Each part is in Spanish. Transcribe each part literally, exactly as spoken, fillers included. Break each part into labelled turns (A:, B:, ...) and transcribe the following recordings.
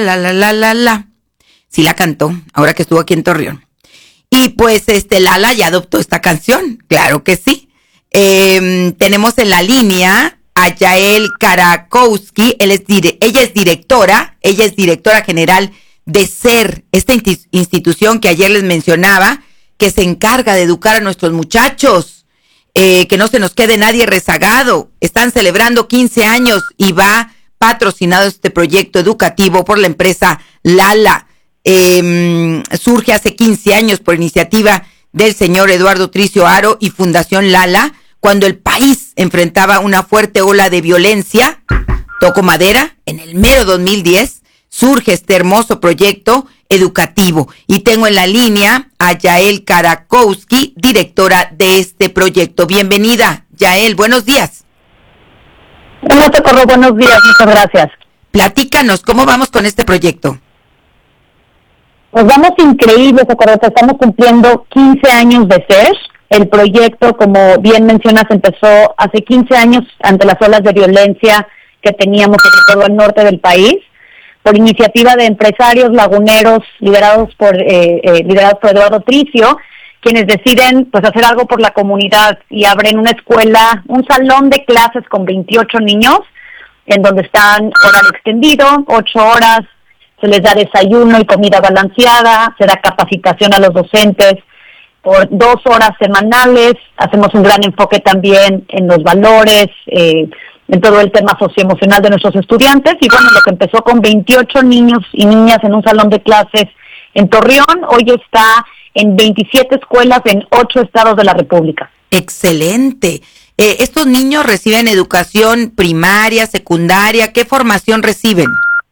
A: la, la, la, la, la. Sí la cantó, ahora que estuvo aquí en Torreón. Y pues este Lala ya adoptó esta canción, claro que sí. Eh, tenemos en la línea a Yael Karakowski, él es dire- ella es directora, ella es directora general de SER, esta inti- institución que ayer les mencionaba, que se encarga de educar a nuestros muchachos, eh, que no se nos quede nadie rezagado. Están celebrando quince años y va patrocinado este proyecto educativo por la empresa Lala. Eh, surge hace quince años por iniciativa del señor Eduardo Tricio Haro y Fundación Lala, cuando el país enfrentaba una fuerte ola de violencia. Toco madera, en el mero dos mil diez surge este hermoso proyecto educativo. Y tengo en la línea a Yael Karakowski, directora de este proyecto. Bienvenida, Yael, buenos días.
B: Hola, Socorro, buenos días, muchas gracias.
A: Platícanos, ¿cómo vamos con este proyecto?
B: Pues vamos increíbles, Socorro, estamos cumpliendo quince años de SER. El proyecto, como bien mencionas, empezó hace quince años ante las olas de violencia que teníamos sobre todo al norte del país, por iniciativa de empresarios laguneros liderados por eh, eh, liderados por Eduardo Tricio, quienes deciden pues hacer algo por la comunidad y abren una escuela, un salón de clases con veintiocho niños, en donde están horario extendido, ocho horas, se les da desayuno y comida balanceada, se da capacitación a los docentes por dos horas semanales, hacemos un gran enfoque también en los valores, eh, en todo el tema socioemocional de nuestros estudiantes, y bueno, lo que empezó con veintiocho niños y niñas en un salón de clases en Torreón, hoy está en veintisiete escuelas en ocho estados de la República.
A: Excelente. Eh, ¿Estos niños reciben educación primaria, secundaria? ¿Qué formación reciben?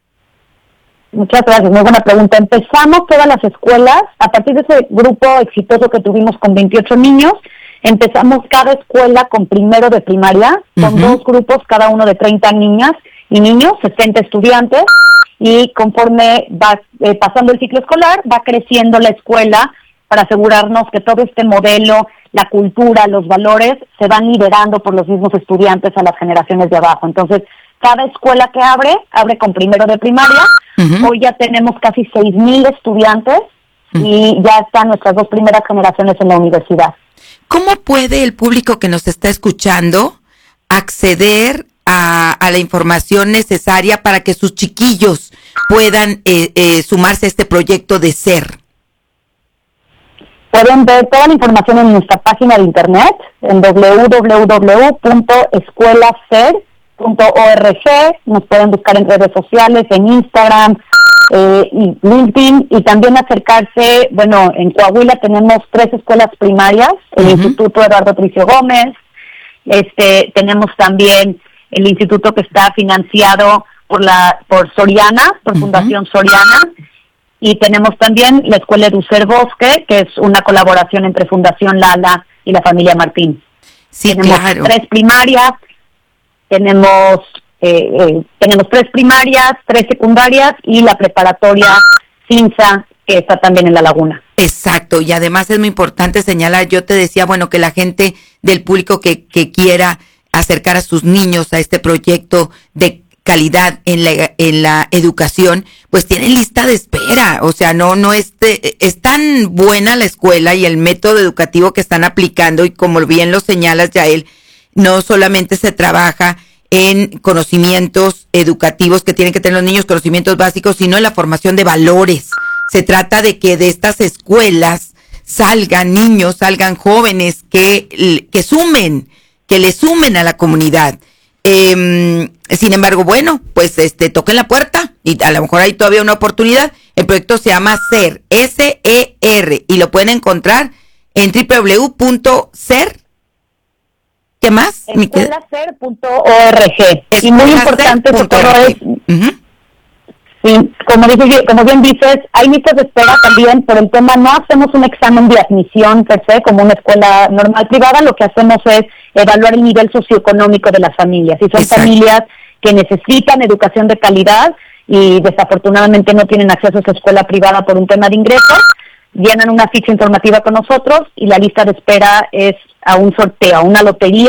B: Muchas gracias, muy buena pregunta. Empezamos todas las escuelas, a partir de ese grupo exitoso que tuvimos con veintiocho niños, empezamos cada escuela con primero de primaria, con uh-huh. dos grupos, cada uno de treinta niñas y niños, sesenta estudiantes, y conforme va eh, pasando el ciclo escolar, va creciendo la escuela para asegurarnos que todo este modelo, la cultura, los valores, se van liderando por los mismos estudiantes a las generaciones de abajo. Entonces, cada escuela que abre, abre con primero de primaria. Uh-huh. Hoy ya tenemos casi seis mil estudiantes uh-huh. y ya están nuestras dos primeras generaciones en la universidad.
A: ¿Cómo puede el público que nos está escuchando acceder a, a la información necesaria para que sus chiquillos puedan eh, eh, sumarse a este proyecto de SER?
B: Pueden ver toda la información en nuestra página de internet, en doble u doble u doble u punto escuela ser punto org. Nos pueden buscar en redes sociales, en Instagram eh, y LinkedIn, y también acercarse. Bueno, en Coahuila tenemos tres escuelas primarias, el uh-huh. Instituto Eduardo Tricio Gómez, este tenemos también el instituto que está financiado por la por Soriana, por uh-huh. Fundación Soriana, y tenemos también la Escuela Educer Bosque, que es una colaboración entre Fundación Lala y la familia Martín.
A: Sí,
B: tenemos
A: claro.
B: tres primarias, tenemos eh, eh, tenemos tres primarias, tres secundarias y la preparatoria CINSA, que está también en La Laguna.
A: Exacto, y además es muy importante señalar, yo te decía, bueno, que la gente del público que, que quiera acercar a sus niños a este proyecto de calidad en la en la educación, pues tienen lista de espera. O sea, no no es, de, es tan buena la escuela y el método educativo que están aplicando, y como bien lo señalas, Yael, no solamente se trabaja en conocimientos educativos que tienen que tener los niños, conocimientos básicos, sino en la formación de valores. Se trata de que de estas escuelas salgan niños, salgan jóvenes que, que sumen, que le sumen a la comunidad. Eh, sin embargo, bueno, pues este toquen la puerta y a lo mejor hay todavía una oportunidad. El proyecto se llama SER, S E R, y lo pueden encontrar en doble u doble u doble u punto ser. ¿Qué más?
B: escuela ser punto org. Y muy importante, Socorro, es, uh-huh. sí, como, dices, como bien dices, hay listas de espera también por el tema. No hacemos un examen de admisión per se como una escuela normal privada. Lo que hacemos es evaluar el nivel socioeconómico de las familias. Si son Exacto. familias que necesitan educación de calidad y desafortunadamente no tienen acceso a esa escuela privada por un tema de ingresos, llenan una ficha informativa con nosotros y la lista de espera es a un sorteo, a una lotería,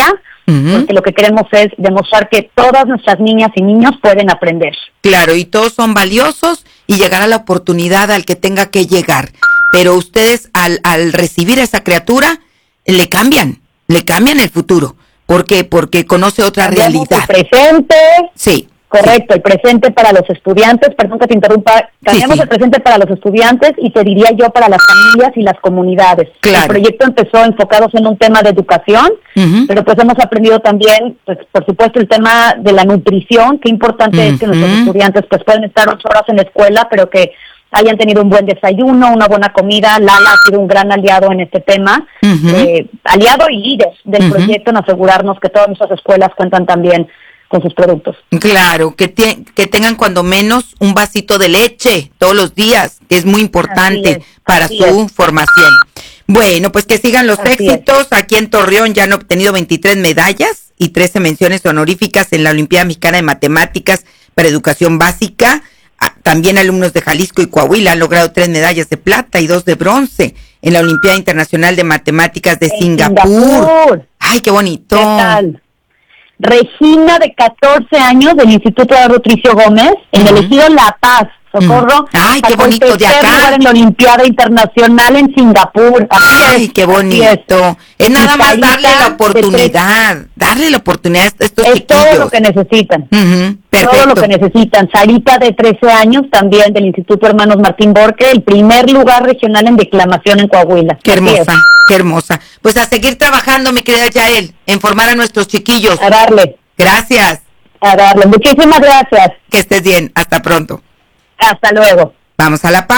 B: uh-huh. porque lo que queremos es demostrar que todas nuestras niñas y niños pueden aprender.
A: Claro, y todos son valiosos y llegará la oportunidad al que tenga que llegar. Pero ustedes al, al recibir a esa criatura, le cambian, le cambian el futuro. ¿Por qué? Porque conoce otra
B: Cambiamos
A: realidad.
B: El presente.
A: Sí.
B: Correcto, sí. El presente para los estudiantes, perdón que te interrumpa, cambiamos sí, sí. el presente para los estudiantes y te diría yo para las familias y las comunidades.
A: Claro.
B: El proyecto empezó enfocados en un tema de educación, uh-huh. pero pues hemos aprendido también, pues por supuesto, el tema de la nutrición, qué importante uh-huh. es que nuestros estudiantes pues pueden estar ocho horas en la escuela, pero que hayan tenido un buen desayuno, una buena comida. Lala ha sido un gran aliado en este tema, uh-huh. eh, aliado y líder del uh-huh. proyecto en asegurarnos que todas nuestras escuelas cuentan también con sus productos.
A: Claro, que, te, que tengan cuando menos un vasito de leche todos los días, que es muy importante es, para su es. formación. Bueno, pues que sigan los así éxitos. Es. Aquí en Torreón ya han obtenido veintitrés medallas y trece menciones honoríficas en la Olimpiada Mexicana de Matemáticas para Educación Básica. También alumnos de Jalisco y Coahuila han logrado tres medallas de plata y dos de bronce en la Olimpiada Internacional de Matemáticas de Singapur. Singapur. ¡Ay, qué bonito!
B: ¿Qué tal? Regina, de catorce años, del Instituto de Patricio Gómez, en uh-huh. el ejido La Paz, Socorro.
A: Uh-huh. ¡Ay, qué bonito! De acá.
B: En la Olimpiada Internacional en Singapur.
A: ¡Ay, qué bonito! Es, es nada más darle la oportunidad, darle la oportunidad a estos
B: es
A: chiquillos.
B: Es todo lo que necesitan.
A: Uh-huh.
B: Todo lo que necesitan. Sarita, de trece años, también del Instituto Hermanos Martín Borque, el primer lugar regional en declamación en Coahuila.
A: Qué hermosa, qué hermosa. Pues a seguir trabajando, mi querida Yael, en formar a nuestros chiquillos.
B: A darle.
A: Gracias.
B: A darle. Muchísimas gracias.
A: Que estés bien. Hasta pronto.
B: Hasta luego.
A: Vamos a la pausa.